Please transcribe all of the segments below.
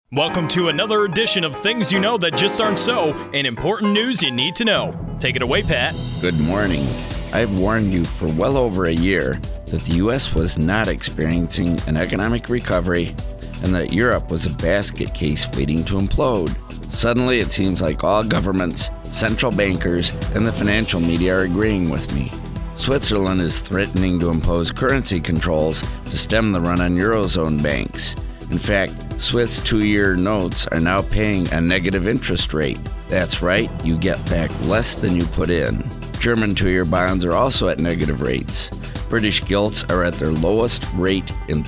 Welcome to another edition of Things You Know That Just Aren't So, and important news you need to know. Take it away, Pat. Good morning. I've warned you for well over a year that the U.S. was not experiencing an economic recovery and that Europe was a basket case waiting to implode. Suddenly, it seems like all governments, central bankers, and the financial media are agreeing with me. Switzerland is threatening to impose currency controls to stem the run on Eurozone banks. In fact, Swiss 2-year notes are now paying a negative interest rate. That's right, you get back less than you put in. German 2-year bonds are also at negative rates. British gilts are at their lowest rate in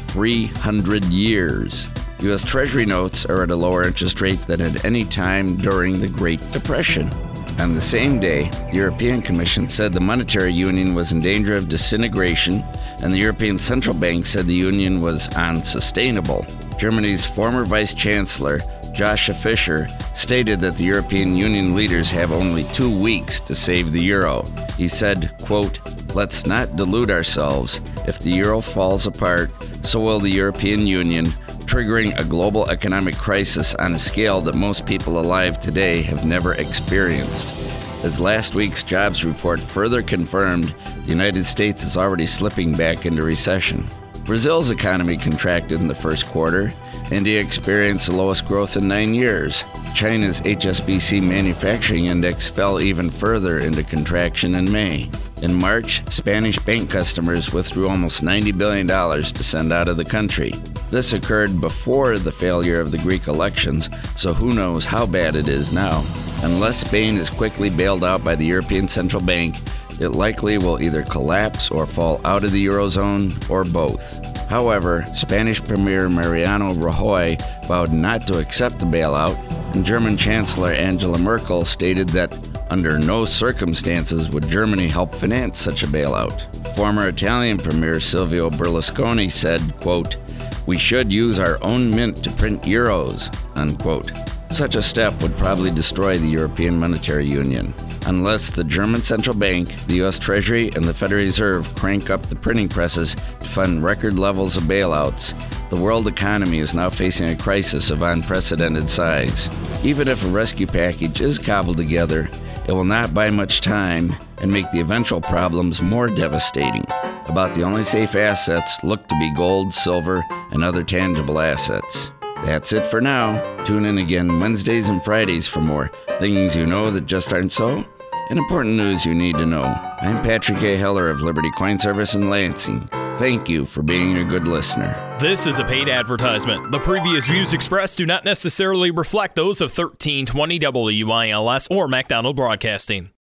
300 years. U.S. Treasury notes are at a lower interest rate than at any time during the Great Depression. On the same day, the European Commission said the monetary union was in danger of disintegration, and the European Central Bank said the union was unsustainable. Germany's former Vice Chancellor, Joschka Fischer, stated that the European Union leaders have only 2 weeks to save the euro. He said, quote, "Let's not delude ourselves. If the euro falls apart, so will the European Union, triggering a global economic crisis on a scale that most people alive today have never experienced." As last week's jobs report further confirmed, the United States is already slipping back into recession. Brazil's economy contracted in the first quarter. India experienced the lowest growth in 9 years. China's HSBC Manufacturing Index fell even further into contraction in May. In March, Spanish bank customers withdrew almost $90 billion to send out of the country. This occurred before the failure of the Greek elections, so who knows how bad it is now. Unless Spain is quickly bailed out by the European Central Bank, it likely will either collapse or fall out of the Eurozone, or both. However, Spanish Premier Mariano Rajoy vowed not to accept the bailout, and German Chancellor Angela Merkel stated that under no circumstances would Germany help finance such a bailout. Former Italian Premier Silvio Berlusconi said, quote, "We should use our own mint to print euros," unquote. Such a step would probably destroy the European Monetary Union. Unless the German Central Bank, the U.S. Treasury, and the Federal Reserve crank up the printing presses to fund record levels of bailouts, the world economy is now facing a crisis of unprecedented size. Even if a rescue package is cobbled together, it will not buy much time and make the eventual problems more devastating. About the only safe assets look to be gold, silver, and other tangible assets. That's it for now. Tune in again Wednesdays and Fridays for more Things You Know That Just Aren't So, and important news you need to know. I'm Patrick A. Heller of Liberty Coin Service in Lansing. Thank you for being a good listener. This is a paid advertisement. The previous views expressed do not necessarily reflect those of 1320 WILS or MacDonald Broadcasting.